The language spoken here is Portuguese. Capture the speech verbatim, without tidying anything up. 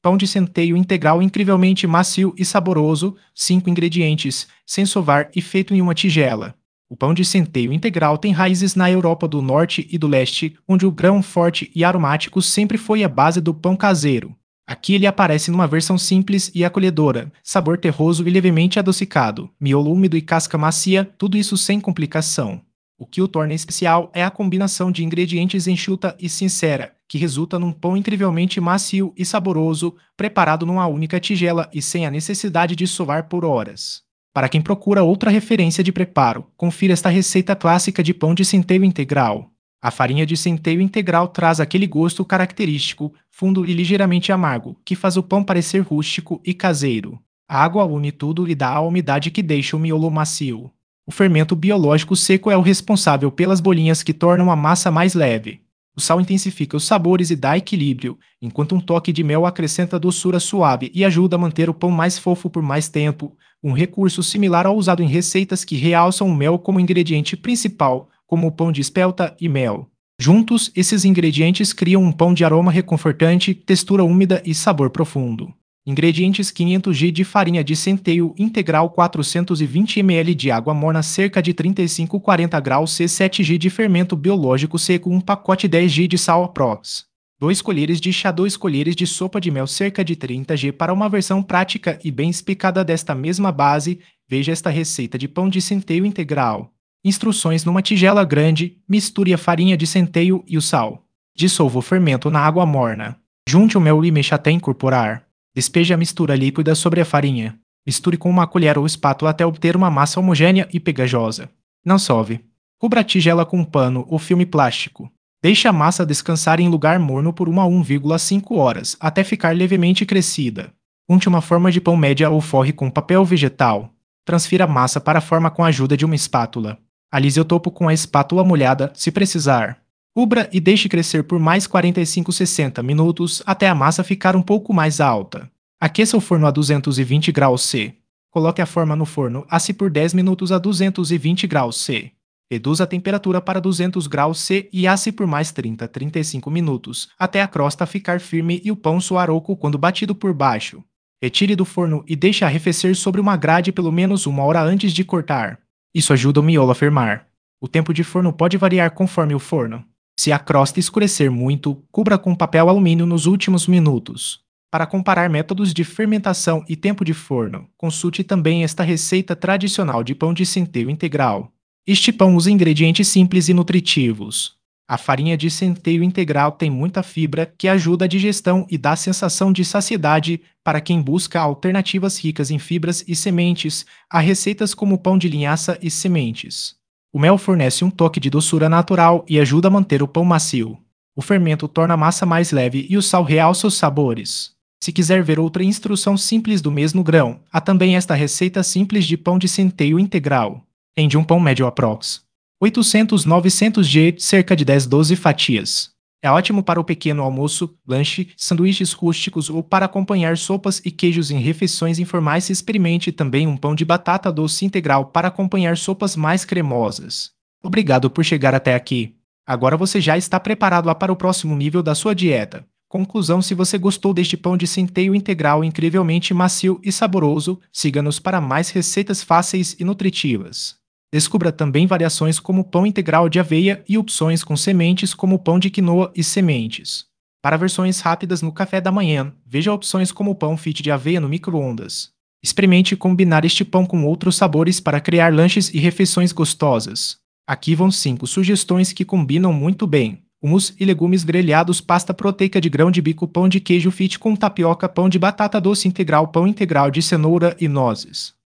Pão de centeio integral incrivelmente macio e saboroso, cinco ingredientes, sem sovar e feito em uma tigela. O pão de centeio integral tem raízes na Europa do Norte e do Leste, onde o grão forte e aromático sempre foi a base do pão caseiro. Aqui ele aparece numa versão simples e acolhedora, sabor terroso e levemente adocicado, miolo úmido e casca macia, tudo isso sem complicação. O que o torna especial é a combinação de ingredientes enxuta e sincera, que resulta num pão incrivelmente macio e saboroso, preparado numa única tigela e sem a necessidade de sovar por horas. Para quem procura outra referência de preparo, confira esta receita clássica de pão de centeio integral. A farinha de centeio integral traz aquele gosto característico, fundo e ligeiramente amargo, que faz o pão parecer rústico e caseiro. A água une tudo e dá a umidade que deixa o miolo macio. O fermento biológico seco é o responsável pelas bolinhas que tornam a massa mais leve. O sal intensifica os sabores e dá equilíbrio, enquanto um toque de mel acrescenta doçura suave e ajuda a manter o pão mais fofo por mais tempo, um recurso similar ao usado em receitas que realçam o mel como ingrediente principal, como o pão de espelta e mel. Juntos, esses ingredientes criam um pão de aroma reconfortante, textura úmida e sabor profundo. Ingredientes: quinhentos gramas de farinha de centeio integral, quatrocentos e vinte mililitros de água morna, cerca de trinta e cinco a quarenta graus C, sete gramas de fermento biológico seco, um pacote, dez gramas de sal aprox. dois colheres de chá, dois colheres de sopa de mel, cerca de trinta gramas. Para uma versão prática e bem explicada desta mesma base, veja esta receita de pão de centeio integral. Instruções: numa tigela grande, misture a farinha de centeio e o sal. Dissolva o fermento na água morna. Junte o mel e mexa até incorporar. Despeje a mistura líquida sobre a farinha. Misture com uma colher ou espátula até obter uma massa homogênea e pegajosa. Não sove. Cubra a tigela com um pano ou filme plástico. Deixe a massa descansar em lugar morno por uma a uma vírgula cinco horas, até ficar levemente crescida. Unte uma forma de pão média ou forre com papel vegetal. Transfira a massa para a forma com a ajuda de uma espátula. Alise o topo com a espátula molhada, se precisar. Cubra e deixe crescer por mais quarenta e cinco a sessenta minutos até a massa ficar um pouco mais alta. Aqueça o forno a duzentos e vinte graus C. Coloque a forma no forno, asse por dez minutos a duzentos e vinte graus C. Reduza a temperatura para duzentos graus C e asse por mais trinta a trinta e cinco minutos, até a crosta ficar firme e o pão soar oco quando batido por baixo. Retire do forno e deixe arrefecer sobre uma grade pelo menos uma hora antes de cortar. Isso ajuda o miolo a firmar. O tempo de forno pode variar conforme o forno. Se a crosta escurecer muito, cubra com papel alumínio nos últimos minutos. Para comparar métodos de fermentação e tempo de forno, consulte também esta receita tradicional de pão de centeio integral. Este pão usa ingredientes simples e nutritivos. A farinha de centeio integral tem muita fibra que ajuda a digestão e dá sensação de saciedade para quem busca alternativas ricas em fibras e sementes a receitas como pão de linhaça e sementes. O mel fornece um toque de doçura natural e ajuda a manter o pão macio. O fermento torna a massa mais leve e o sal realça os sabores. Se quiser ver outra instrução simples do mesmo grão, há também esta receita simples de pão de centeio integral. Rende um pão médio aprox. oitocentos a novecentos gramas, cerca de dez a doze fatias. É ótimo para o pequeno almoço, lanche, sanduíches rústicos ou para acompanhar sopas e queijos em refeições informais. Experimente também um pão de batata doce integral para acompanhar sopas mais cremosas. Obrigado por chegar até aqui. Agora você já está preparado para o próximo nível da sua dieta. Conclusão: se você gostou deste pão de centeio integral incrivelmente macio e saboroso, siga-nos para mais receitas fáceis e nutritivas. Descubra também variações como pão integral de aveia e opções com sementes como pão de quinoa e sementes. Para versões rápidas no café da manhã, veja opções como pão fit de aveia no micro-ondas. Experimente combinar este pão com outros sabores para criar lanches e refeições gostosas. Aqui vão cinco sugestões que combinam muito bem: hummus e legumes grelhados, pasta proteica de grão de bico, pão de queijo fit com tapioca, pão de batata doce integral, pão integral de cenoura e nozes.